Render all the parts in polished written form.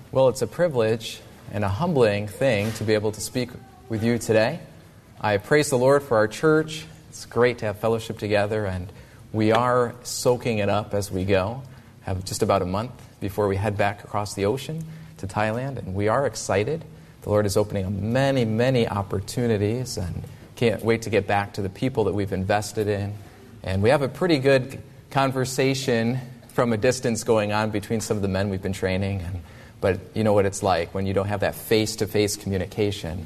Well, it's a privilege and a humbling thing to be able to speak with you today. I praise the Lord for our church. It's great to have fellowship together, and we are soaking it up as we go. Have just about a month before we head back across the ocean to Thailand, and we are excited. The Lord is opening up many, many opportunities, and can't wait to get back to the people that we've invested in. And we have a pretty good conversation from a distance going on between some of the men we've been training, but you know what it's like when you don't have that face-to-face communication.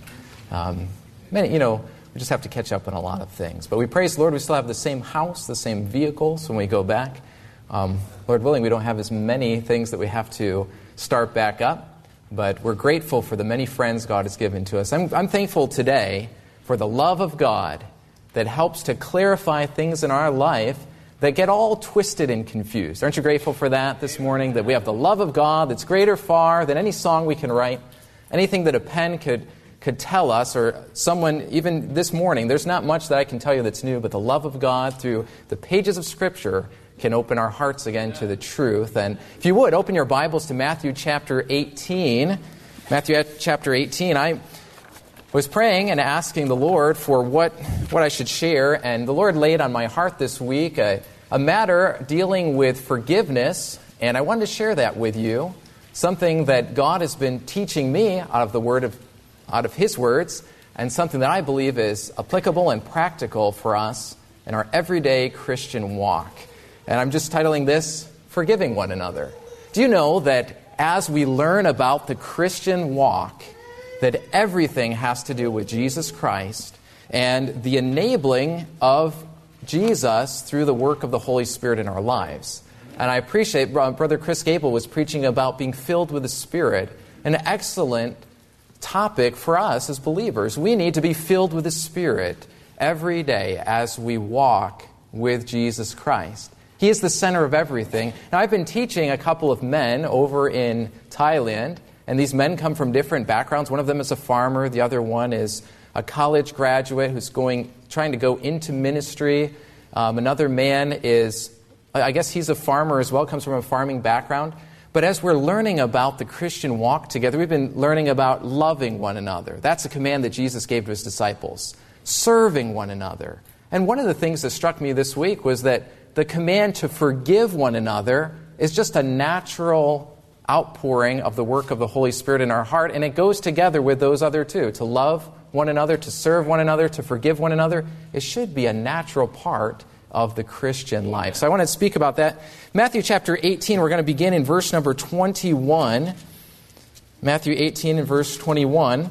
We just have to catch up on a lot of things. But we praise the Lord, we still have the same house, the same vehicles when we go back. Lord willing, we don't have as many things that we have to start back up, but we're grateful for the many friends God has given to us. I'm thankful today for the love of God that helps to clarify things in our life that get all twisted and confused. Aren't you grateful for that this morning? That we have the love of God that's greater far than any song we can write, anything that a pen could tell us, or someone, even this morning, there's not much that I can tell you that's new, but the love of God through the pages of Scripture can open our hearts again to the truth. And if you would, open your Bibles to Matthew chapter 18. Matthew chapter 18, I was praying and asking the Lord for what I should share, and the Lord laid on my heart this week a matter dealing with forgiveness, and I wanted to share that with you, something that God has been teaching me out of His words, and something that I believe is applicable and practical for us in our everyday Christian walk. And I'm just titling this, Forgiving One Another. Do you know that as we learn about the Christian walk, that everything has to do with Jesus Christ and the enabling of Jesus through the work of the Holy Spirit in our lives? And I appreciate Brother Chris Gable was preaching about being filled with the Spirit, an excellent topic for us as believers. We need to be filled with the Spirit every day as we walk with Jesus Christ. He is the center of everything. Now, I've been teaching a couple of men over in Thailand, and these men come from different backgrounds. One of them is a farmer. The other one is a college graduate who's trying to go into ministry. Another man is, I guess he's a farmer as well, comes from a farming background. But as we're learning about the Christian walk together, we've been learning about loving one another. That's a command that Jesus gave to His disciples. Serving one another. And one of the things that struck me this week was that the command to forgive one another is just a natural outpouring of the work of the Holy Spirit in our heart, and it goes together with those other two. To love one another, to serve one another, to forgive one another. It should be a natural part of the Christian life. So I want to speak about that. Matthew chapter 18, we're going to begin in verse number 21. Matthew 18 and verse 21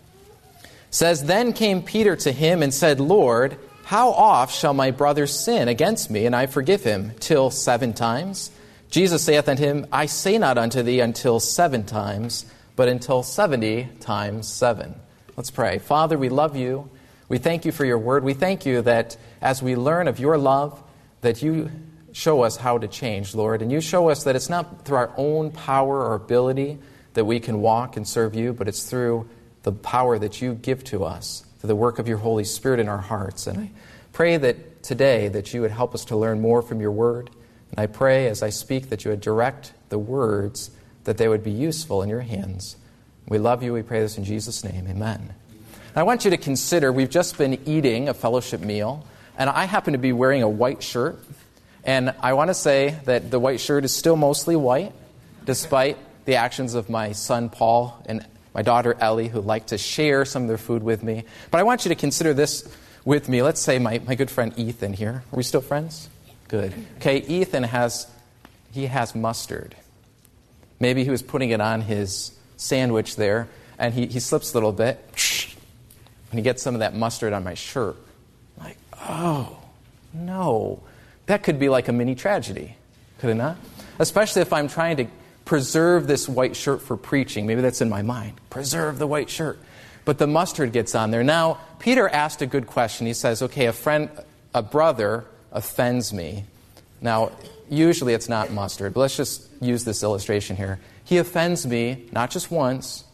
says, "Then came Peter to him and said, Lord, how oft shall my brother sin against me, and I forgive him? Till 7 times? Jesus saith unto him, I say not unto thee until 7 times, but until 70 times 7. Let's pray. Father, we love you. We thank you for your word. We thank you that as we learn of your love, that you show us how to change, Lord. And you show us that it's not through our own power or ability that we can walk and serve you, but it's through the power that you give to us, through the work of your Holy Spirit in our hearts. And I pray that today that you would help us to learn more from your word. And I pray as I speak that you would direct the words, that they would be useful in your hands. We love you. We pray this in Jesus' name. Amen. And I want you to consider, we've just been eating a fellowship meal, and I happen to be wearing a white shirt. And I want to say that the white shirt is still mostly white, despite the actions of my son Paul and my daughter Ellie, who like to share some of their food with me. But I want you to consider this with me. Let's say my good friend Ethan here. Are we still friends? Good. Okay, Ethan has mustard. Maybe he was putting it on his sandwich there, and he slips a little bit, and he gets some of that mustard on my shirt. I'm like, oh, no. That could be like a mini tragedy, could it not? Especially if I'm trying to preserve this white shirt for preaching. Maybe that's in my mind. Preserve the white shirt. But the mustard gets on there. Now, Peter asked a good question. He says, okay, a brother offends me. Now, usually it's not mustard, but let's just use this illustration here. He offends me not just once,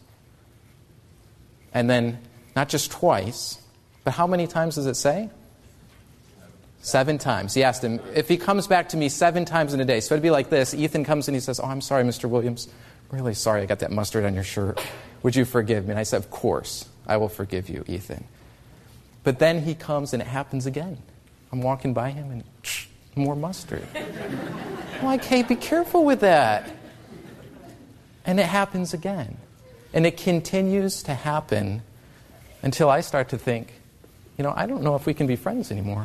and then not just twice, but how many times does it say? 7 times. He asked him, if he comes back to me 7 times in a day, so it'd be like this. Ethan comes and he says, oh, I'm sorry, Mr. Williams. really sorry I got that mustard on your shirt. Would you forgive me? And I said, of course, I will forgive you, Ethan. But then he comes and it happens again. I'm walking by him and more mustard. I'm like, hey, be careful with that. And it happens again. And it continues to happen until I start to think, I don't know if we can be friends anymore.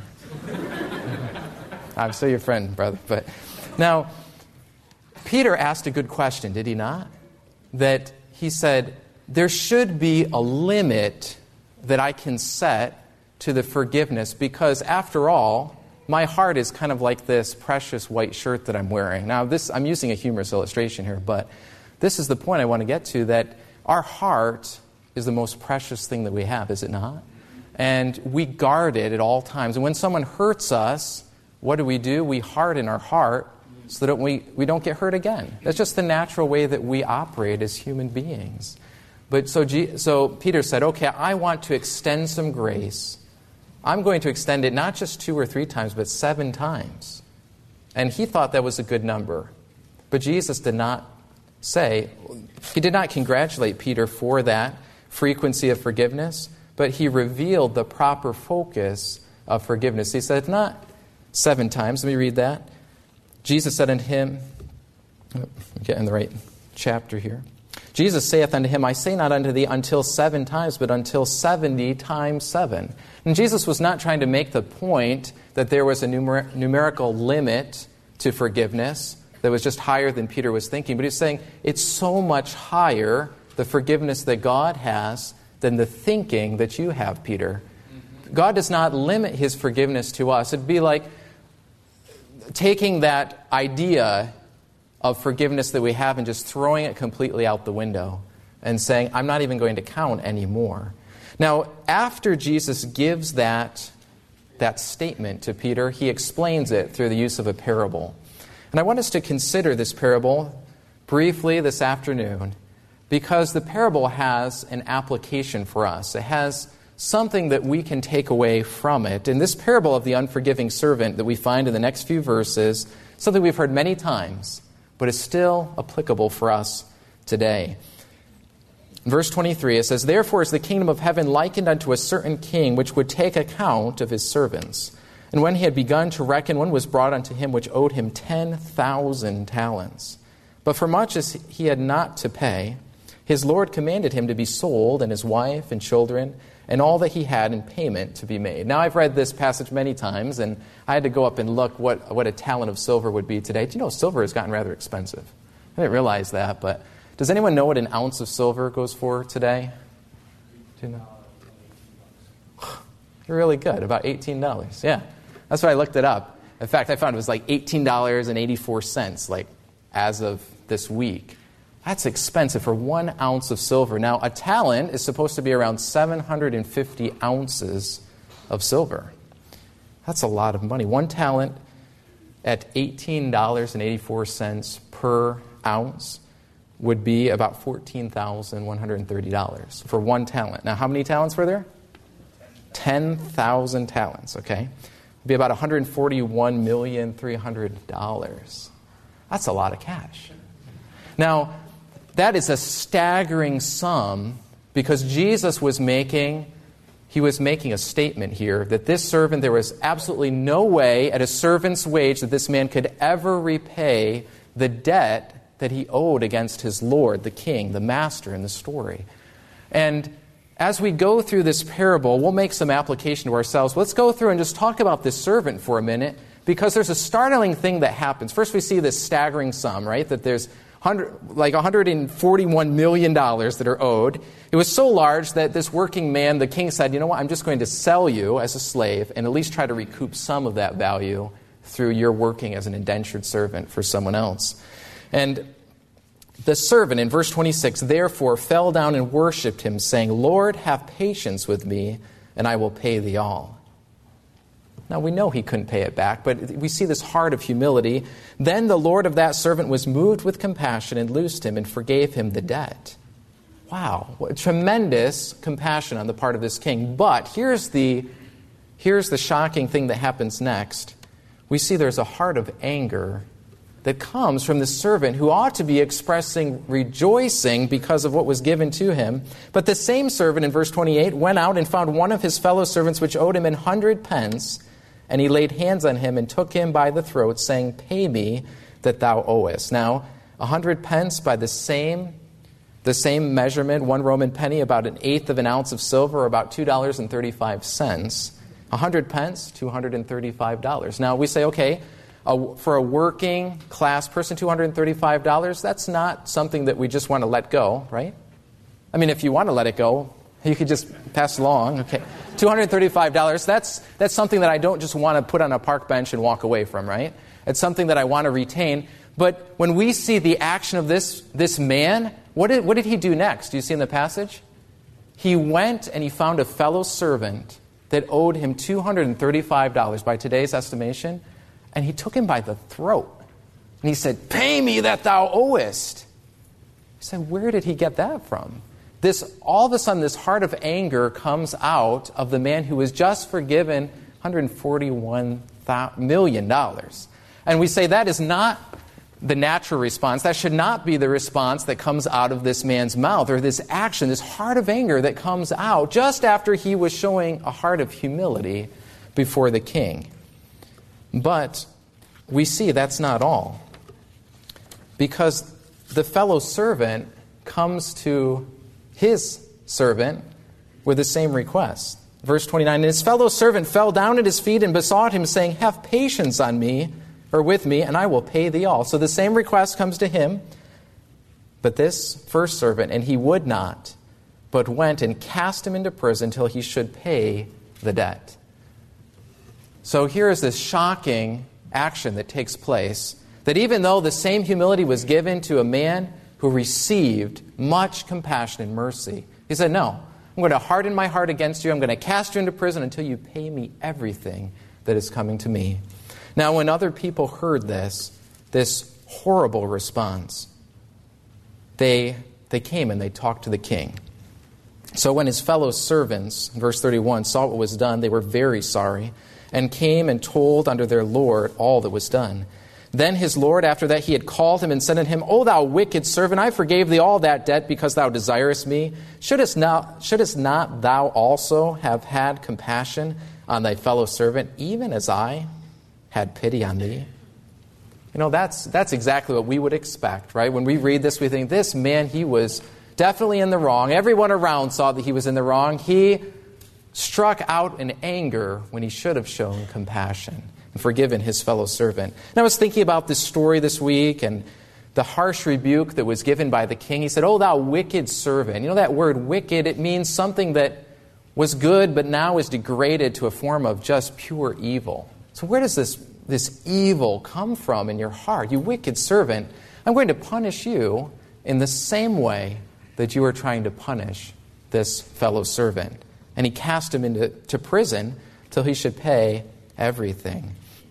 I'm still your friend, brother. But now, Peter asked a good question, did he not? That he said, there should be a limit that I can set to the forgiveness because, after all, my heart is kind of like this precious white shirt that I'm wearing. Now, I'm using a humorous illustration here, but this is the point I want to get to, that our heart is the most precious thing that we have, is it not? And we guard it at all times. And when someone hurts us, what do? We harden our heart so that we don't get hurt again. That's just the natural way that we operate as human beings. But so Peter said, okay, I want to extend some grace. I'm going to extend it not just 2 or 3 times, but 7 times. And he thought that was a good number. But Jesus did not he did not congratulate Peter for that frequency of forgiveness, but he revealed the proper focus of forgiveness. He said, not 7 times. Let me read that. Jesus said unto him, I'm getting the right chapter here. Jesus saith unto him, I say not unto thee until 7 times, but until 70 times 7. And Jesus was not trying to make the point that there was a numerical limit to forgiveness that was just higher than Peter was thinking. But he's saying it's so much higher, the forgiveness that God has, than the thinking that you have, Peter. God does not limit his forgiveness to us. It'd be like taking that idea of forgiveness that we have and just throwing it completely out the window and saying, I'm not even going to count anymore. Now, after Jesus gives that statement to Peter, he explains it through the use of a parable. And I want us to consider this parable briefly this afternoon because the parable has an application for us. It has something that we can take away from it. In this parable of the unforgiving servant that we find in the next few verses, something we've heard many times, but is still applicable for us today. In verse 23, it says, Therefore is the kingdom of heaven likened unto a certain king, which would take account of his servants. And when he had begun to reckon, one was brought unto him which owed him 10,000 talents. But for much as he had not to pay, his Lord commanded him to be sold, and his wife and children, and all that he had in payment to be made. Now, I've read this passage many times, and I had to go up and look what a talent of silver would be today. Do you know silver has gotten rather expensive? I didn't realize that, but does anyone know what an ounce of silver goes for today? Do you know? You're really good. About $18. Yeah. That's why I looked it up. In fact, I found it was like $18.84, like as of this week. That's expensive for 1 ounce of silver. Now, a talent is supposed to be around 750 ounces of silver. That's a lot of money. 1 talent at $18.84 per ounce would be about $14,130 for 1 talent. Now, how many talents were there? 10,000 talents, okay? It would be about $141,300,000. That's a lot of cash. Now, that is a staggering sum because Jesus was making a statement here that this servant, there was absolutely no way at a servant's wage that this man could ever repay the debt that he owed against his Lord, the king, the master in the story. And as we go through this parable, we'll make some application to ourselves. Let's go through and just talk about this servant for a minute because there's a startling thing that happens. First, we see this staggering sum, right? That there's $141 million that are owed. It was so large that this working man, the king said, you know what, I'm just going to sell you as a slave and at least try to recoup some of that value through your working as an indentured servant for someone else. And the servant, in verse 26, therefore fell down and worshipped him, saying, Lord, have patience with me, and I will pay thee all. Now, we know he couldn't pay it back, but we see this heart of humility. Then the Lord of that servant was moved with compassion and loosed him and forgave him the debt. Wow, what tremendous compassion on the part of this king. But here's the shocking thing that happens next. We see there's a heart of anger that comes from the servant who ought to be expressing rejoicing because of what was given to him. But the same servant, in verse 28, went out and found one of his fellow servants which owed him 100 pence, and he laid hands on him and took him by the throat, saying, Pay me that thou owest. Now, 100 pence by the same measurement, 1 Roman penny, about an eighth of an ounce of silver, or about $2.35. 100 pence, $235. Now, we say, okay, for a working class person, $235, that's not something that we just want to let go, right? I mean, if you want to let it go, you could just pass along. Okay, $235, that's something that I don't just want to put on a park bench and walk away from, right? It's something that I want to retain. But when we see the action of this man, what did he do next? Do you see in the passage? He went and he found a fellow servant that owed him $235 by today's estimation, and he took him by the throat. And he said, Pay me that thou owest. He said, where did he get that from? All of a sudden, this heart of anger comes out of the man who was just forgiven $141 million. And we say that is not the natural response. That should not be the response that comes out of this man's mouth, or this action, this heart of anger that comes out just after he was showing a heart of humility before the king. But we see that's not all. Because the fellow servant comes to his servant with the same request. Verse 29, And his fellow servant fell down at his feet and besought him, saying, Have patience on me, or with me, and I will pay thee all. So the same request comes to him, but this first servant, and he would not, but went and cast him into prison till he should pay the debt. So here is this shocking action that takes place, that even though the same humility was given to a man who received much compassion and mercy, he said, No, I'm going to harden my heart against you. I'm going to cast you into prison until you pay me everything that is coming to me. Now, when other people heard this horrible response, they came and they talked to the king. So when his fellow servants, verse 31, saw what was done, they were very sorry, and came and told unto their lord all that was done. Then his lord, after that he had called him and said unto him, O thou wicked servant, I forgave thee all that debt because thou desirest me. Shouldest not thou also have had compassion on thy fellow servant, even as I had pity on thee? You know, that's exactly what we would expect, right? When we read this, we think, this man, he was definitely in the wrong. Everyone around saw that he was in the wrong. He struck out in anger when he should have shown compassion and forgiven his fellow servant. And I was thinking about this story this week and the harsh rebuke that was given by the king. He said, "O thou wicked servant." You know that word wicked, it means something that was good but now is degraded to a form of just pure evil. So where does this evil come from in your heart? You wicked servant, I'm going to punish you in the same way that you are trying to punish this fellow servant. And he cast him into prison till he should pay everything.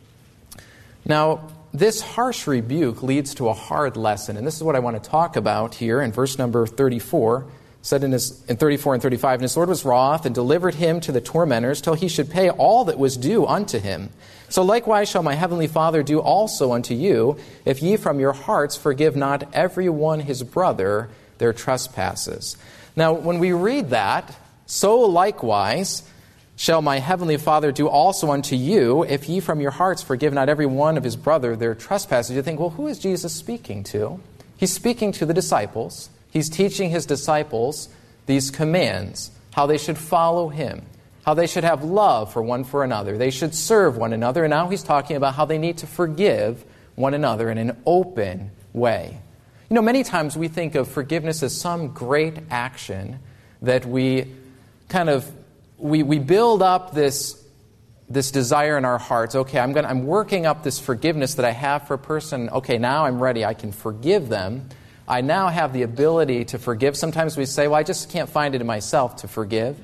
Now, this harsh rebuke leads to a hard lesson, and this is what I want to talk about here in verse number 34. Said in 34 and 35, And his Lord was wroth, and delivered him to the tormentors, till he should pay all that was due unto him. So likewise shall my heavenly Father do also unto you, if ye from your hearts forgive not every one his brother their trespasses. Now, when we read that, so likewise shall my heavenly Father do also unto you, if ye from your hearts forgive not every one of his brother their trespasses. You think, well, who is Jesus speaking to? He's speaking to the disciples. He's teaching his disciples these commands, how they should follow him, how they should have love for one for another. They should serve one another. And now he's talking about how they need to forgive one another in an open way. You know, many times we think of forgiveness as some great action that we kind of, we build up this desire in our hearts. Okay, I'm working up this forgiveness that I have for a person. Okay, now I'm ready. I can forgive them. I now have the ability to forgive. Sometimes we say, well, I just can't find it in myself to forgive.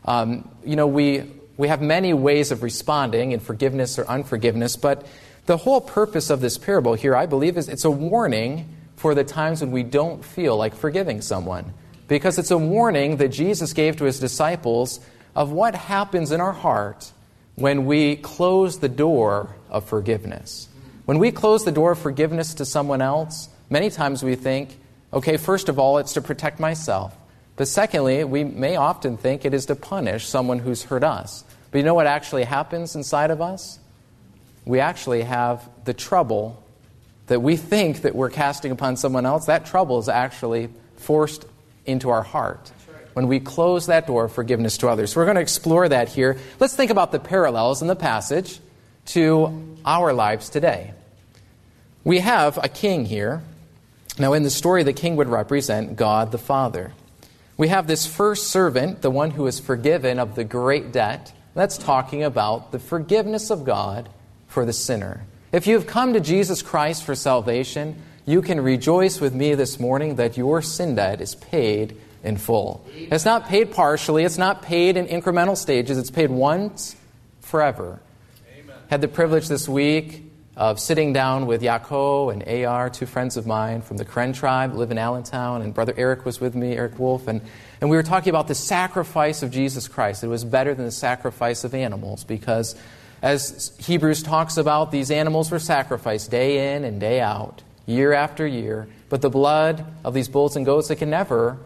We have many ways of responding in forgiveness or unforgiveness, but the whole purpose of this parable here, I believe, is it's a warning for the times when we don't feel like forgiving someone. Because it's a warning that Jesus gave to his disciples of what happens in our heart when we close the door of forgiveness. When we close the door of forgiveness to someone else, many times we think, okay, first of all, it's to protect myself. But secondly, we may often think it is to punish someone who's hurt us. But you know what actually happens inside of us? We actually have the trouble that we think that we're casting upon someone else. That trouble is actually forced into our heart when we close that door of forgiveness to others. So we're going to explore that here. Let's think about the parallels in the passage to our lives today. We have a king here. Now, in the story, the king would represent God the Father. We have this first servant, the one who is forgiven of the great debt. That's talking about the forgiveness of God for the sinner. If you've come to Jesus Christ for salvation, you can rejoice with me this morning that your sin debt is paid in full. It's not paid partially. It's not paid in incremental stages. It's paid once, forever. Amen. Had the privilege this week of sitting down with Yaakov and Ar, two friends of mine from the Karen tribe, live in Allentown, and Brother Eric was with me, Eric Wolf, and we were talking about the sacrifice of Jesus Christ. It was better than the sacrifice of animals because, as Hebrews talks about, these animals were sacrificed day in and day out, year after year, but the blood of these bulls and goats, it can never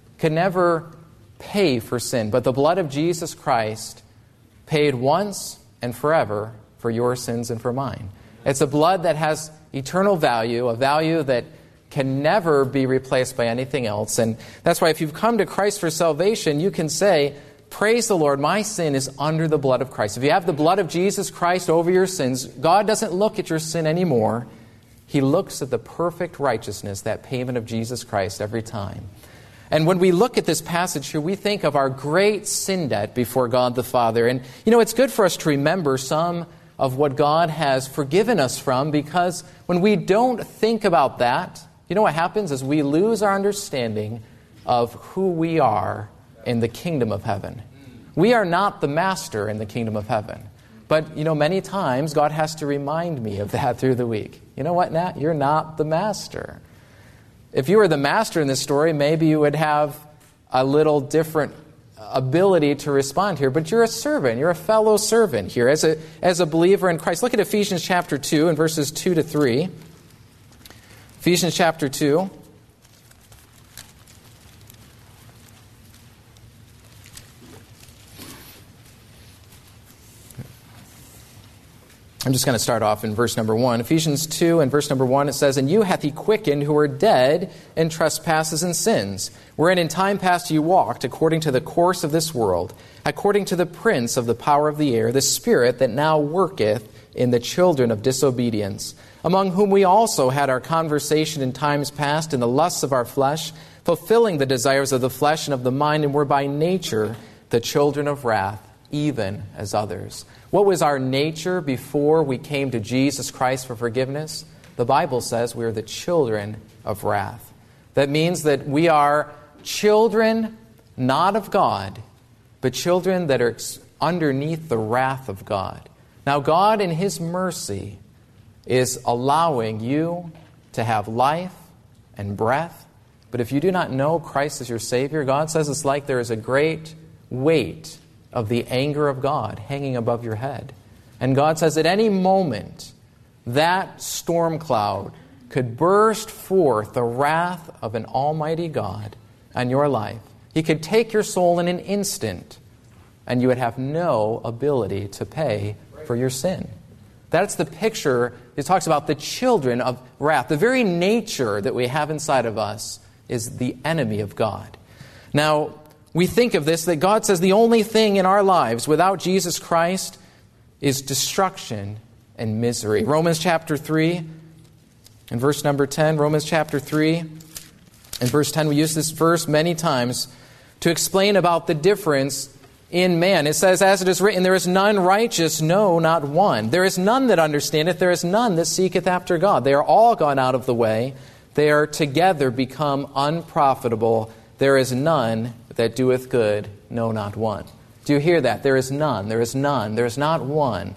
pay for sin. But the blood of Jesus Christ paid once and forever for your sins and for mine. It's a blood that has eternal value, a value that can never be replaced by anything else. And that's why if you've come to Christ for salvation, you can say, praise the Lord, my sin is under the blood of Christ. If you have the blood of Jesus Christ over your sins, God doesn't look at your sin anymore. He looks at the perfect righteousness, that payment of Jesus Christ every time. And when we look at this passage here, we think of our great sin debt before God the Father. And, it's good for us to remember some of what God has forgiven us from, because when we don't think about that, what happens is we lose our understanding of who we are in the kingdom of heaven. We are not the master in the kingdom of heaven. But, many times God has to remind me of that through the week. You know what, Nat? You're not the master. If you were the master in this story, maybe you would have a little different ability to respond here. But you're a servant. You're a fellow servant here as a believer in Christ. Look at Ephesians chapter 2 and verses 2 to 3. Ephesians chapter 2. I'm just going to start off in verse number 1. Ephesians 2 and verse number 1, it says, "And you hath he quickened who were dead in trespasses and sins, wherein in time past you walked, according to the course of this world, according to the prince of the power of the air, the spirit that now worketh in the children of disobedience, among whom we also had our conversation in times past in the lusts of our flesh, fulfilling the desires of the flesh and of the mind, and were by nature the children of wrath, even as others." What was our nature before we came to Jesus Christ for forgiveness? The Bible says we are the children of wrath. That means that we are children not of God, but children that are underneath the wrath of God. Now, God in His mercy is allowing you to have life and breath. But if you do not know Christ as your Savior, God says it's like there is a great weight of the anger of God hanging above your head. And God says at any moment, that storm cloud could burst forth the wrath of an almighty God on your life. He could take your soul in an instant, and you would have no ability to pay for your sin. That's the picture. It talks about the children of wrath. The very nature that we have inside of us is the enemy of God. Now, we think of this, that God says the only thing in our lives without Jesus Christ is destruction and misery. Romans chapter 3 and verse number 10. Romans chapter 3 and verse 10. We use this verse many times to explain about the difference in man. It says, "As it is written, there is none righteous, no, not one. There is none that understandeth, there is none that seeketh after God. They are all gone out of the way. They are together become unprofitable. There is none that doeth good, no, not one." Do you hear that? There is none, there is none, there is not one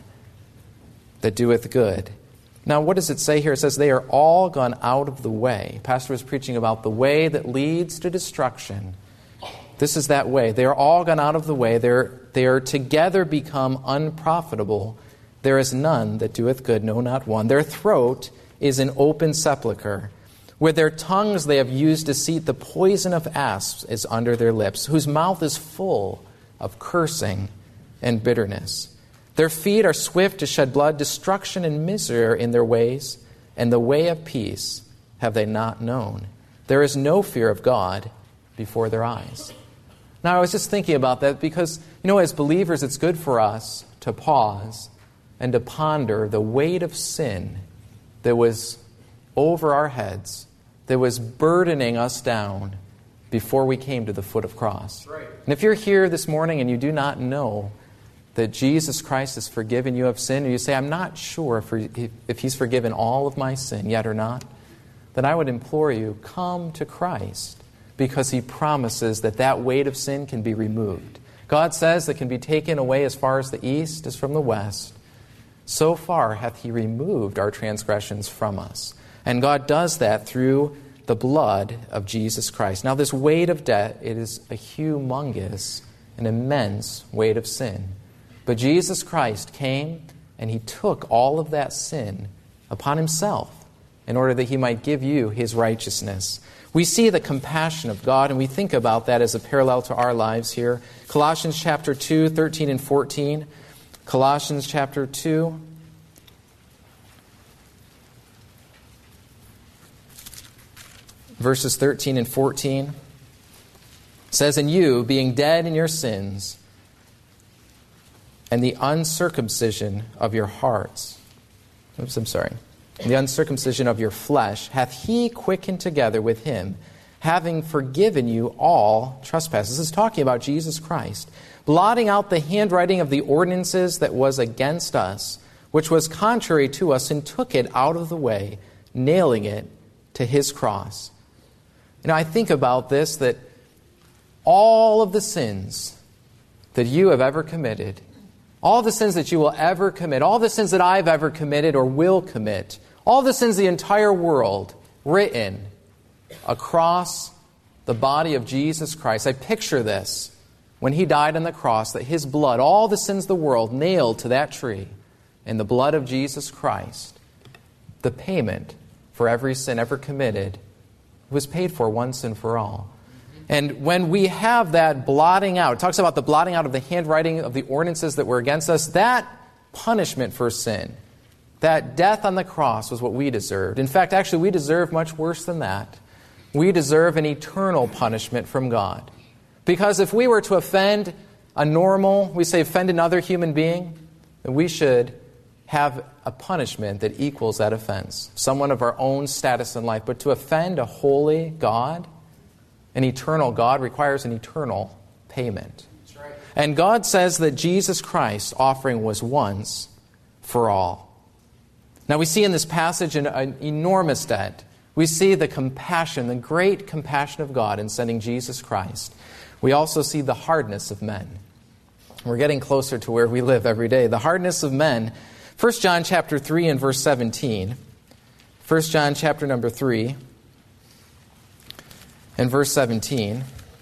that doeth good. Now, what does it say here? It says they are all gone out of the way. Pastor was preaching about the way that leads to destruction. This is that way. They are all gone out of the way. They are together become unprofitable. There is none that doeth good, no, not one. Their throat is an open sepulchre. With their tongues they have used deceit. The poison of asps is under their lips, whose mouth is full of cursing and bitterness. Their feet are swift to shed blood. Destruction and misery are in their ways, and the way of peace have they not known. There is no fear of God before their eyes. Now, I was just thinking about that because, as believers, it's good for us to pause and to ponder the weight of sin that was over our heads, that was burdening us down before we came to the foot of cross. Right. And if you're here this morning and you do not know that Jesus Christ has forgiven you of sin, or you say, I'm not sure if He's forgiven all of my sin yet or not, then I would implore you, come to Christ, because He promises that weight of sin can be removed. God says it can be taken away as far as the east is from the west. So far hath He removed our transgressions from us. And God does that through the blood of Jesus Christ. Now, this weight of debt, it is a humongous, an immense weight of sin. But Jesus Christ came and He took all of that sin upon Himself in order that He might give you His righteousness. We see the compassion of God, and we think about that as a parallel to our lives here. Colossians chapter 2, 13 and 14. Colossians chapter 2. Verses 13 and 14 says, And you, being dead in your sins, and the uncircumcision of your hearts, the uncircumcision of your flesh, hath He quickened together with Him, having forgiven you all trespasses. This is talking about Jesus Christ, blotting out the handwriting of the ordinances that was against us, which was contrary to us, and took it out of the way, nailing it to His cross. I think about this, that all of the sins that you have ever committed, all the sins that you will ever commit, all the sins that I've ever committed or will commit, all the sins of the entire world written across the body of Jesus Christ. I picture this when He died on the cross, that His blood, all the sins of the world nailed to that tree, and the blood of Jesus Christ, the payment for every sin ever committed, was paid for once and for all. And when we have that blotting out, it talks about the blotting out of the handwriting of the ordinances that were against us, that punishment for sin, that death on the cross was what we deserved. In fact, actually, we deserve much worse than that. We deserve an eternal punishment from God. Because if we were to offend offend another human being, then we should have a punishment that equals that offense, someone of our own status in life. But to offend a holy God, an eternal God, requires an eternal payment. That's right. And God says that Jesus Christ's offering was once for all. Now we see in this passage an enormous debt. We see the compassion, the great compassion of God in sending Jesus Christ. We also see the hardness of men. We're getting closer to where we live every day. The hardness of men. 1 John chapter 3 and verse 17. 1 John chapter number 3 and verse 17.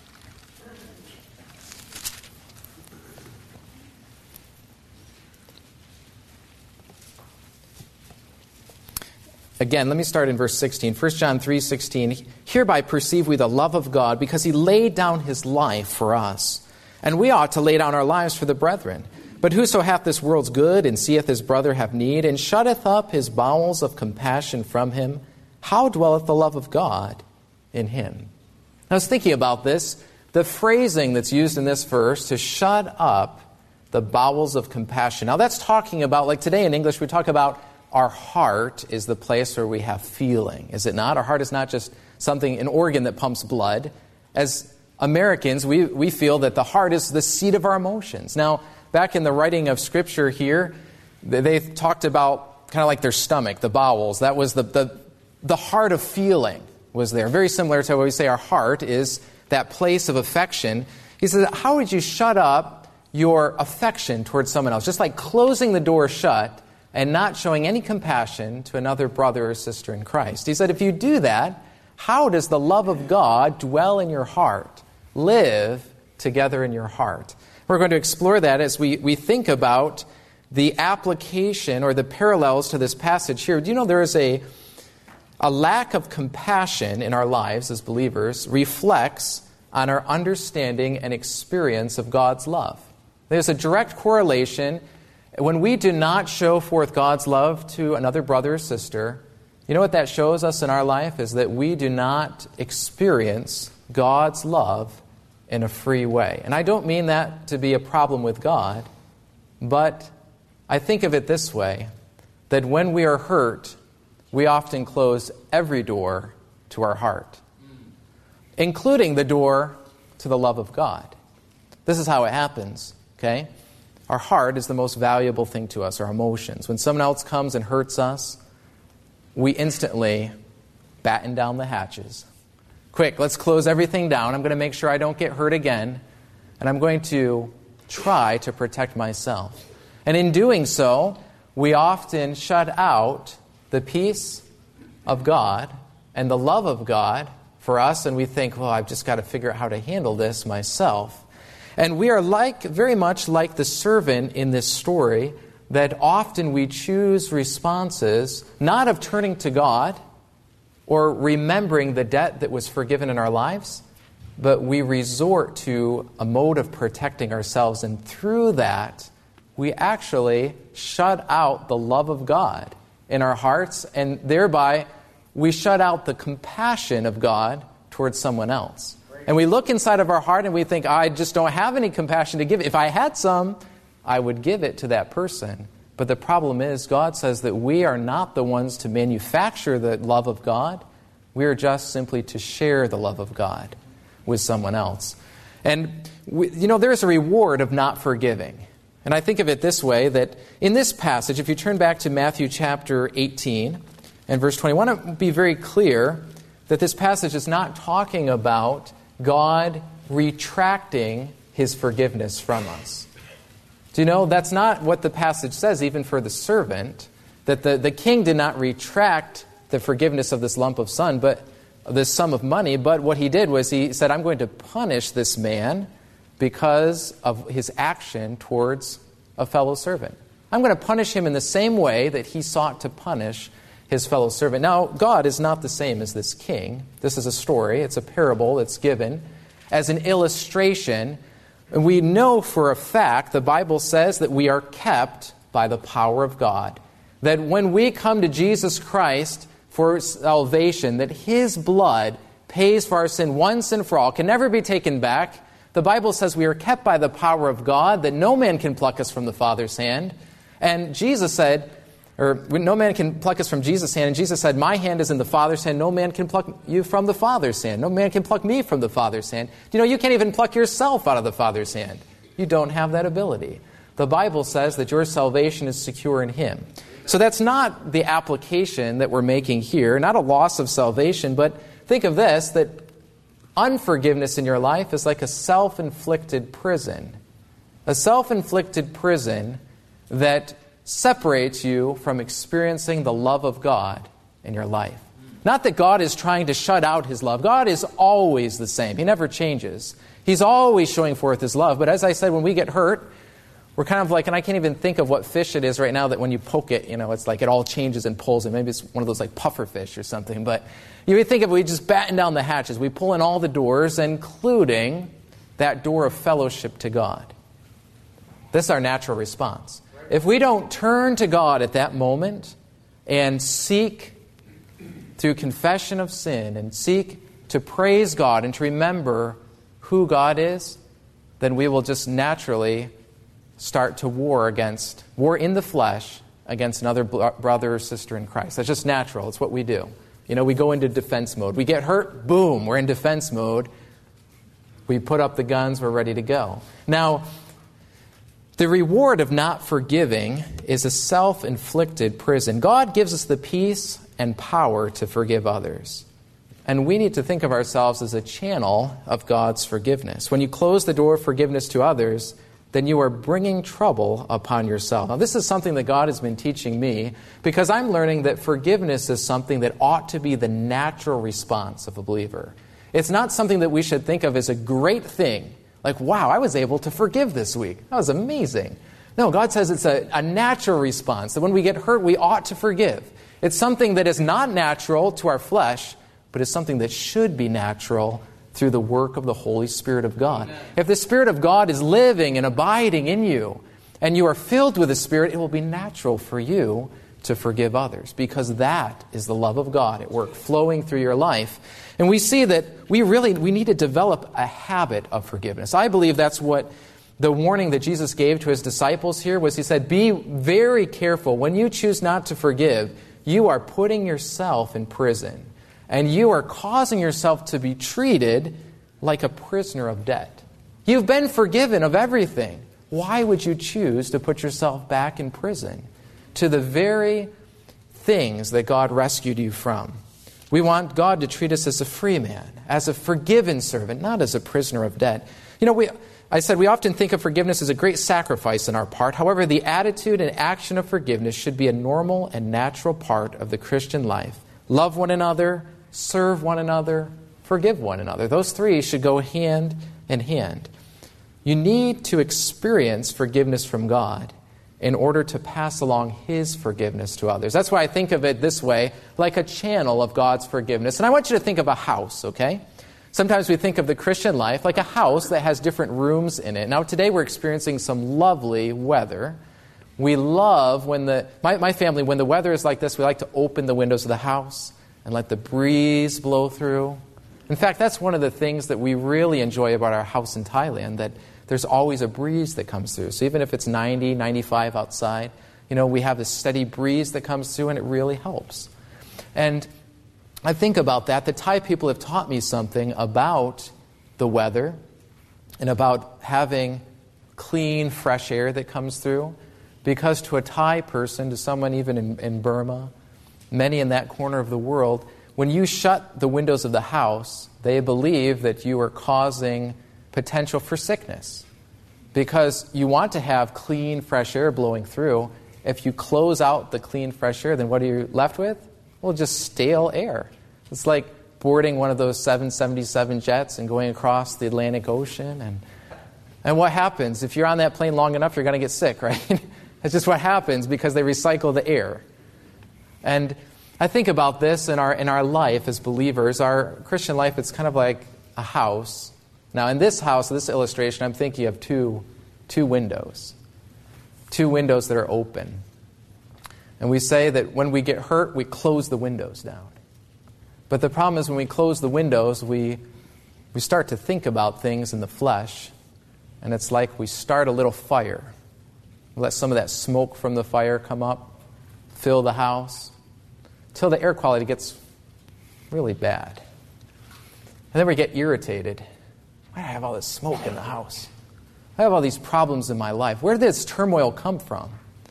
Again, let me start in verse 16. 1 John 3:16. Hereby perceive we the love of God, because He laid down His life for us. And we ought to lay down our lives for the brethren. But whoso hath this world's good, and seeth his brother have need, and shutteth up his bowels of compassion from him, how dwelleth the love of God in him? I was thinking about this. The phrasing that's used in this verse, to shut up the bowels of compassion. Now that's talking about, like today in English, we talk about our heart is the place where we have feeling, is it not? Our heart is not just an organ that pumps blood. As Americans, we feel that the heart is the seat of our emotions. Now, back in the writing of Scripture here, they talked about kind of like their stomach, the bowels. That was the heart of feeling was there. Very similar to what we say our heart is that place of affection. He says, how would you shut up your affection towards someone else? Just like closing the door shut and not showing any compassion to another brother or sister in Christ. He said, if you do that, how does the love of God dwell in your heart, live together in your heart? We're going to explore that as we think about the application or the parallels to this passage here, do you know there is a lack of compassion in our lives as believers reflects on our understanding and experience of God's love. There's a direct correlation. When we do not show forth God's love to another brother or sister, you know what that shows us in our life is that we do not experience God's love in a free way. And I don't mean that to be a problem with God, but I think of it this way, that when we are hurt, we often close every door to our heart, including the door to the love of God. This is how it happens, okay? Our heart is the most valuable thing to us, our emotions. When someone else comes and hurts us, we instantly batten down the hatches. Quick, let's close everything down. I'm going to make sure I don't get hurt again, and I'm going to try to protect myself. And in doing so, we often shut out the peace of God and the love of God for us, and we think, well, I've just got to figure out how to handle this myself. And we are very much like the servant in this story, that often we choose responses not of turning to God or remembering the debt that was forgiven in our lives, but we resort to a mode of protecting ourselves, and through that, we actually shut out the love of God in our hearts, and thereby we shut out the compassion of God towards someone else. And we look inside of our heart and we think, I just don't have any compassion to give. If I had some, I would give it to that person. But the problem is, God says that we are not the ones to manufacture the love of God. We are just simply to share the love of God with someone else. And, there is a reward of not forgiving. And I think of it this way, that in this passage, if you turn back to Matthew chapter 18 and verse 20, I want to be very clear that this passage is not talking about God retracting His forgiveness from us. Do you know, that's not what the passage says, even for the servant, that the king did not retract the forgiveness of this lump of sum of money, but what he did was he said, I'm going to punish this man because of his action towards a fellow servant. I'm going to punish him in the same way that he sought to punish his fellow servant. Now, God is not the same as this king. This is a story. It's a parable that's given as an illustration. And we know for a fact, the Bible says that we are kept by the power of God. That when we come to Jesus Christ for salvation, that His blood pays for our sin once and for all, can never be taken back. The Bible says we are kept by the power of God, that no man can pluck us from the Father's hand. And Jesus said, no man can pluck us from Jesus' hand. And Jesus said, my hand is in the Father's hand. No man can pluck you from the Father's hand. No man can pluck me from the Father's hand. You can't even pluck yourself out of the Father's hand. You don't have that ability. The Bible says that your salvation is secure in Him. So that's not the application that we're making here, not a loss of salvation, but think of this, that unforgiveness in your life is like a self-inflicted prison. A self-inflicted prison that separates you from experiencing the love of God in your life. Not that God is trying to shut out His love. God is always the same. He never changes. He's always showing forth His love. But as I said, when we get hurt, we're kind of like, and I can't even think of what fish it is right now, that when you poke it, it's like it all changes and pulls, and maybe it's one of those like puffer fish or something. But you would think of it, we just batten down the hatches. We pull in all the doors, including that door of fellowship to God. This is our natural response. If we don't turn to God at that moment and seek through confession of sin and seek to praise God and to remember who God is, then we will just naturally start to war in the flesh against another brother or sister in Christ. That's just natural. It's what we do. We go into defense mode. We get hurt, boom, we're in defense mode. We put up the guns, we're ready to go. Now, the reward of not forgiving is a self-inflicted prison. God gives us the peace and power to forgive others. And we need to think of ourselves as a channel of God's forgiveness. When you close the door of forgiveness to others, then you are bringing trouble upon yourself. Now, this is something that God has been teaching me, because I'm learning that forgiveness is something that ought to be the natural response of a believer. It's not something that we should think of as a great thing. Like, wow, I was able to forgive this week. That was amazing. No, God says it's a natural response, that when we get hurt, we ought to forgive. It's something that is not natural to our flesh, but is something that should be natural through the work of the Holy Spirit of God. Amen. If the Spirit of God is living and abiding in you, and you are filled with the Spirit, it will be natural for you to forgive others, because that is the love of God at work flowing through your life. And we see that we need to develop a habit of forgiveness. I believe that's what the warning that Jesus gave to his disciples here was. He said, be very careful. When you choose not to forgive, you are putting yourself in prison, and you are causing yourself to be treated like a prisoner of debt. You've been forgiven of everything. Why would you choose to put yourself back in prison to the very things that God rescued you from? We want God to treat us as a free man, as a forgiven servant, not as a prisoner of debt. You know, I said we often think of forgiveness as a great sacrifice on our part. However, the attitude and action of forgiveness should be a normal and natural part of the Christian life. Love one another, serve one another, forgive one another. Those three should go hand in hand. You need to experience forgiveness from God in order to pass along His forgiveness to others. That's why I think of it this way, like a channel of God's forgiveness. And I want you to think of a house, okay? Sometimes we think of the Christian life like a house that has different rooms in it. Now, today we're experiencing some lovely weather. We love when my family, when the weather is like this, we like to open the windows of the house and let the breeze blow through. In fact, that's one of the things that we really enjoy about our house in Thailand, that there's always a breeze that comes through. So even if it's 90, 95 outside, we have this steady breeze that comes through, and it really helps. And I think about that. The Thai people have taught me something about the weather and about having clean, fresh air that comes through. Because to a Thai person, to someone even in Burma, many in that corner of the world, when you shut the windows of the house, they believe that you are causing potential for sickness. Because you want to have clean, fresh air blowing through. If you close out the clean, fresh air, then what are you left with? Well, just stale air. It's like boarding one of those 777 jets and going across the Atlantic Ocean. And what happens? If you're on that plane long enough, you're going to get sick, right? That's just what happens, because they recycle the air. And I think about this in our life as believers. Our Christian life, it's kind of like a house. Now, in this house, this illustration, I'm thinking of two windows. Two windows that are open. And we say that when we get hurt, we close the windows down. But the problem is when we close the windows, we start to think about things in the flesh. And it's like we start a little fire. We let some of that smoke from the fire come up, fill the house, until the air quality gets really bad. And then we get irritated. Why do I have all this smoke in the house? I have all these problems in my life. Where did this turmoil come from?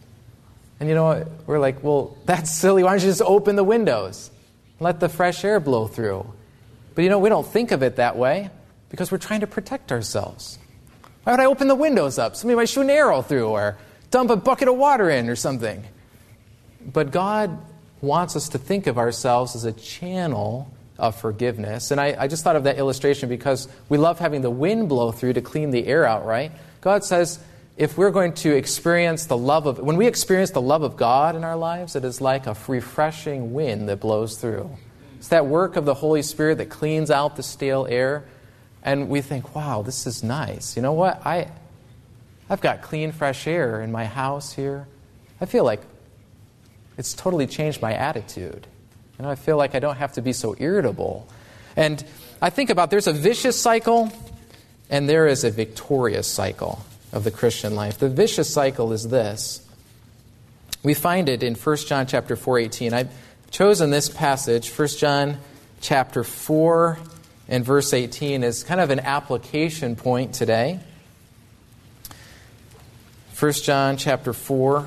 And we're like, well, that's silly. Why don't you just open the windows? Let the fresh air blow through. But we don't think of it that way, because we're trying to protect ourselves. Why would I open the windows up? Somebody might shoot an arrow through, or dump a bucket of water in or something. But God wants us to think of ourselves as a channel of forgiveness. And I just thought of that illustration because we love having the wind blow through to clean the air out, right? God says if we're going to experience when we experience the love of God in our lives, it is like a refreshing wind that blows through. It's that work of the Holy Spirit that cleans out the stale air. And we think, wow, this is nice. You know what? I've got clean, fresh air in my house here. I feel like it's totally changed my attitude. I feel like I don't have to be so irritable. And I think about there's a vicious cycle and there is a victorious cycle of the Christian life. The vicious cycle is this. We find it in 1 John chapter 4:18. I've chosen this passage, 1 John chapter 4 and verse 18, as kind of an application point today. 1 John chapter 4.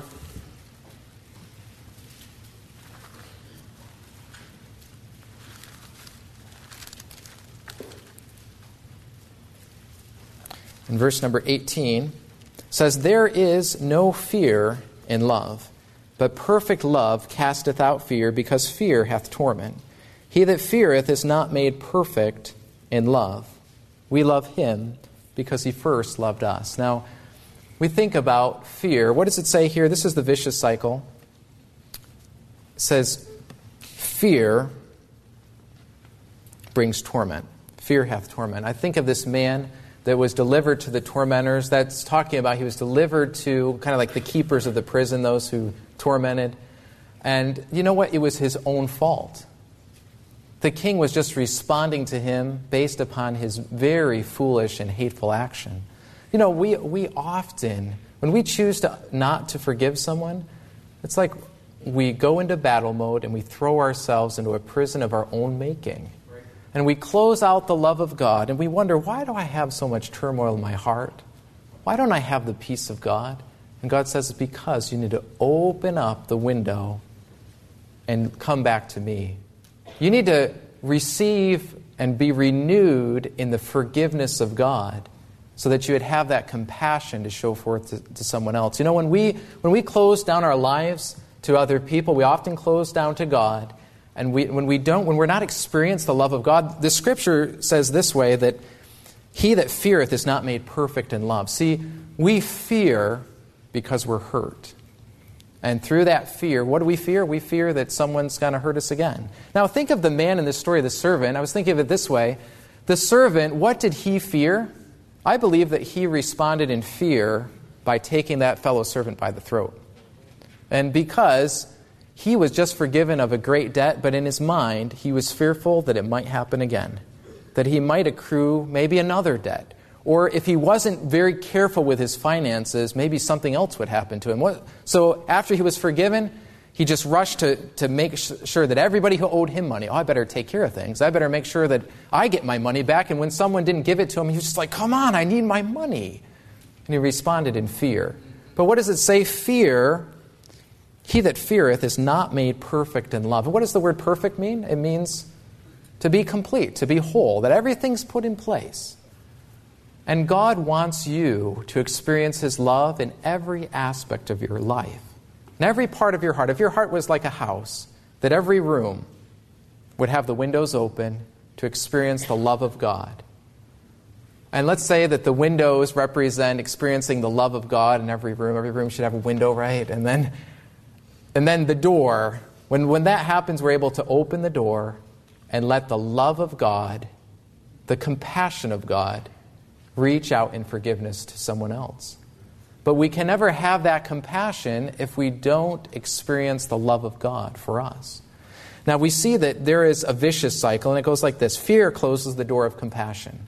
In verse number 18, says, "There is no fear in love, but perfect love casteth out fear, because fear hath torment. He that feareth is not made perfect in love. We love him because he first loved us." Now, we think about fear. What does it say here? This is the vicious cycle. It says, fear brings torment. Fear hath torment. I think of this man that was delivered to the tormentors. That's talking about he was delivered to kind of like the keepers of the prison, those who tormented. And you know what? It was his own fault. The king was just responding to him based upon his very foolish and hateful action. You know, we often, when we choose not to forgive someone, it's like we go into battle mode and we throw ourselves into a prison of our own making. And we close out the love of God and we wonder, why do I have so much turmoil in my heart? Why don't I have the peace of God? And God says it's because you need to open up the window and come back to me. You need to receive and be renewed in the forgiveness of God so that you would have that compassion to show forth to someone else. You know, when we close down our lives to other people, we often close down to God. And when we're not experiencing the love of God, the Scripture says this way, that he that feareth is not made perfect in love. See, we fear because we're hurt. And through that fear, what do we fear? We fear that someone's going to hurt us again. Now think of the man in this story, the servant. I was thinking of it this way. The servant, what did he fear? I believe that he responded in fear by taking that fellow servant by the throat. And because he was just forgiven of a great debt, but in his mind, he was fearful that it might happen again, that he might accrue maybe another debt. Or if he wasn't very careful with his finances, maybe something else would happen to him. So after he was forgiven, he just rushed to make sure that everybody who owed him money, I better take care of things. I better make sure that I get my money back. And when someone didn't give it to him, he was just like, come on, I need my money. And he responded in fear. But what does it say? Fear, he that feareth is not made perfect in love. And what does the word perfect mean? It means to be complete, to be whole, that everything's put in place. And God wants you to experience His love in every aspect of your life, in every part of your heart. If your heart was like a house, that every room would have the windows open to experience the love of God. And let's say that the windows represent experiencing the love of God in every room. Every room should have a window, right? And then the door, when that happens, we're able to open the door and let the love of God, the compassion of God, reach out in forgiveness to someone else. But we can never have that compassion if we don't experience the love of God for us. Now we see that there is a vicious cycle, and it goes like this. Fear closes the door of compassion.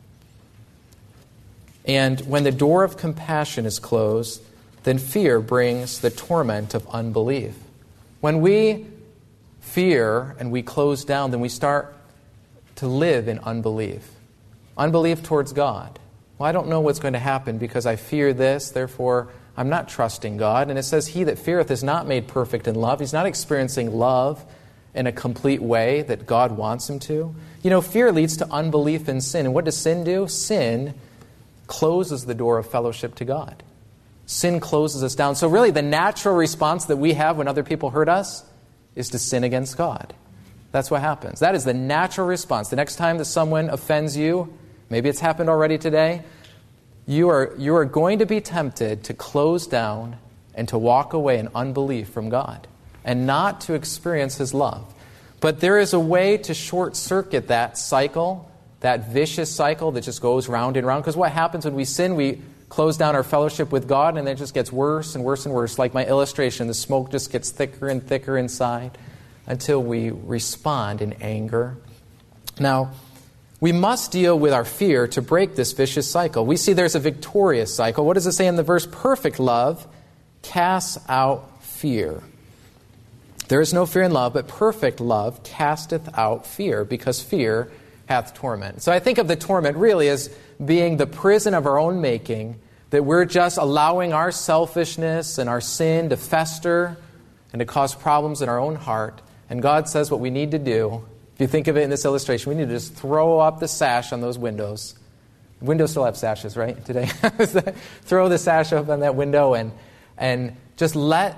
And when the door of compassion is closed, then fear brings the torment of unbelief. When we fear and we close down, then we start to live in unbelief. Unbelief towards God. Well, I don't know what's going to happen because I fear this, therefore I'm not trusting God. And it says, he that feareth is not made perfect in love. He's not experiencing love in a complete way that God wants him to. You know, fear leads to unbelief and sin. And what does sin do? Sin closes the door of fellowship to God. Sin closes us down. So really the natural response that we have when other people hurt us is to sin against God. That's what happens. That is the natural response. The next time that someone offends you, maybe it's happened already today, you are going to be tempted to close down and to walk away in unbelief from God and not to experience His love. But there is a way to short-circuit that cycle, that vicious cycle that just goes round and round. Because what happens when we sin, we close down our fellowship with God and then it just gets worse and worse and worse. Like my illustration, the smoke just gets thicker and thicker inside until we respond in anger. Now, we must deal with our fear to break this vicious cycle. We see there's a victorious cycle. What does it say in the verse? Perfect love casts out fear. There is no fear in love, but perfect love casteth out fear, because fear hath torment. So I think of the torment really as being the prison of our own making, that we're just allowing our selfishness and our sin to fester and to cause problems in our own heart. And God says what we need to do, if you think of it in this illustration, we need to just throw up the sash on those windows. Windows still have sashes, right, today? Throw the sash up on that window and just let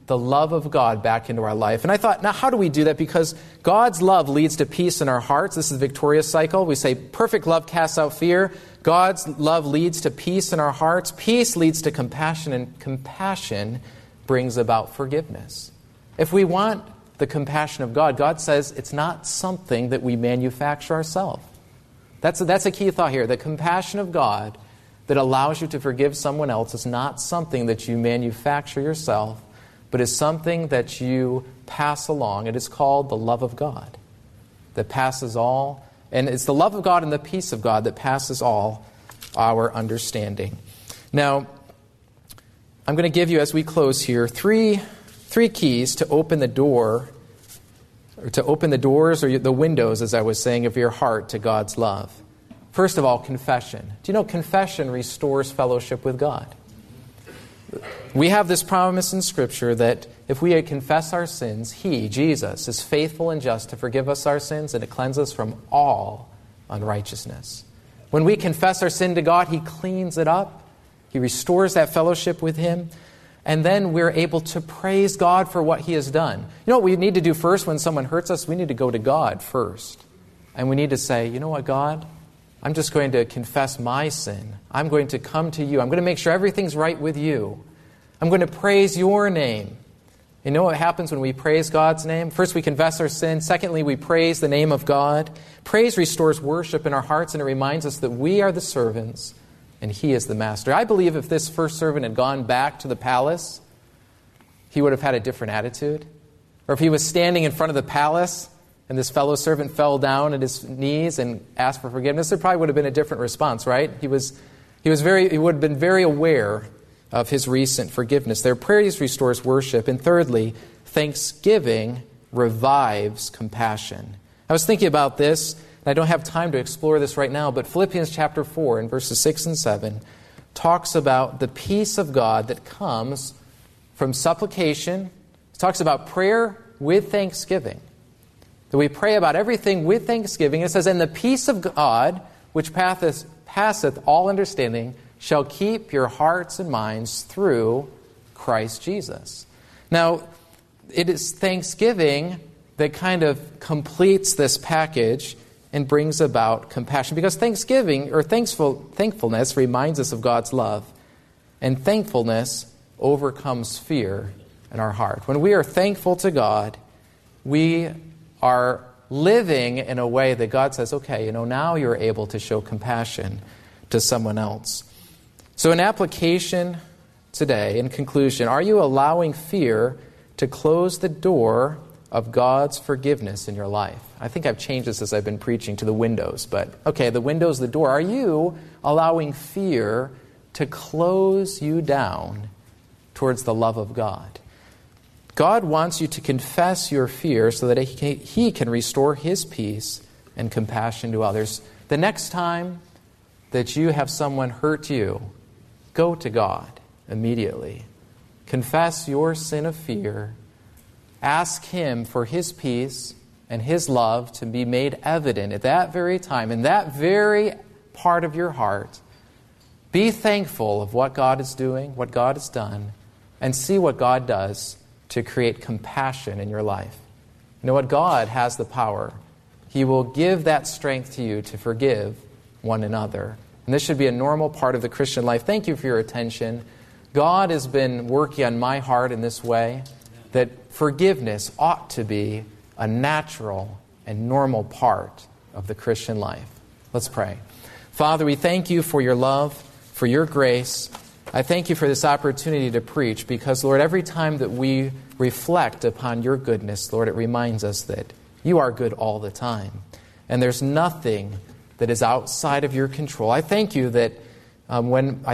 the love of God back into our life. And I thought, now how do we do that? Because God's love leads to peace in our hearts. This is the victorious cycle. We say perfect love casts out fear. God's love leads to peace in our hearts. Peace leads to compassion, and compassion brings about forgiveness. If we want the compassion of God, God says it's not something that we manufacture ourselves. That's a key thought here. The compassion of God that allows you to forgive someone else is not something that you manufacture yourself, but is something that you pass along. It is called the love of God that passes all. And it's the love of God and the peace of God that passes all our understanding. Now, I'm going to give you, as we close here, three keys to open the door, or to open the doors or the windows, as I was saying, of your heart to God's love. First of all, confession. Do you know confession restores fellowship with God? We have this promise in Scripture that if we confess our sins, He, Jesus, is faithful and just to forgive us our sins and to cleanse us from all unrighteousness. When we confess our sin to God, He cleans it up. He restores that fellowship with Him. And then we're able to praise God for what He has done. You know what we need to do first when someone hurts us? We need to go to God first. And we need to say, you know what, God? I'm just going to confess my sin. I'm going to come to you. I'm going to make sure everything's right with you. I'm going to praise your name. You know what happens when we praise God's name? First, we confess our sin. Secondly, we praise the name of God. Praise restores worship in our hearts, and it reminds us that we are the servants and He is the master. I believe if this first servant had gone back to the palace, he would have had a different attitude. Or if he was standing in front of the palace and this fellow servant fell down at his knees and asked for forgiveness, there probably would have been a different response, right? He would have been very aware of his recent forgiveness. Their praise restores worship. And thirdly, thanksgiving revives compassion. I was thinking about this, and I don't have time to explore this right now, but Philippians chapter 4 in verses 6 and 7 talks about the peace of God that comes from supplication. It talks about prayer with thanksgiving. That we pray about everything with thanksgiving. It says, and the peace of God, which passeth all understanding, shall keep your hearts and minds through Christ Jesus. Now, it is thanksgiving that kind of completes this package and brings about compassion. Because thanksgiving, or thankfulness, reminds us of God's love. And thankfulness overcomes fear in our heart. When we are thankful to God, we are living in a way that God says, okay, now you're able to show compassion to someone else. So in application today, in conclusion, are you allowing fear to close the door of God's forgiveness in your life? I think I've changed this as I've been preaching to the windows, but okay, the window's the door. Are you allowing fear to close you down towards the love of God? God wants you to confess your fear so that He can restore His peace and compassion to others. The next time that you have someone hurt you, go to God immediately. Confess your sin of fear. Ask Him for His peace and His love to be made evident at that very time, in that very part of your heart. Be thankful of what God is doing, what God has done, and see what God does to create compassion in your life. You know what? God has the power. He will give that strength to you to forgive one another. And this should be a normal part of the Christian life. Thank you for your attention. God has been working on my heart in this way, that forgiveness ought to be a natural and normal part of the Christian life. Let's pray. Father, we thank you for your love, for your grace. I thank you for this opportunity to preach because, Lord, every time that we reflect upon your goodness, Lord, it reminds us that you are good all the time. And there's nothing that is outside of your control. I thank you that when I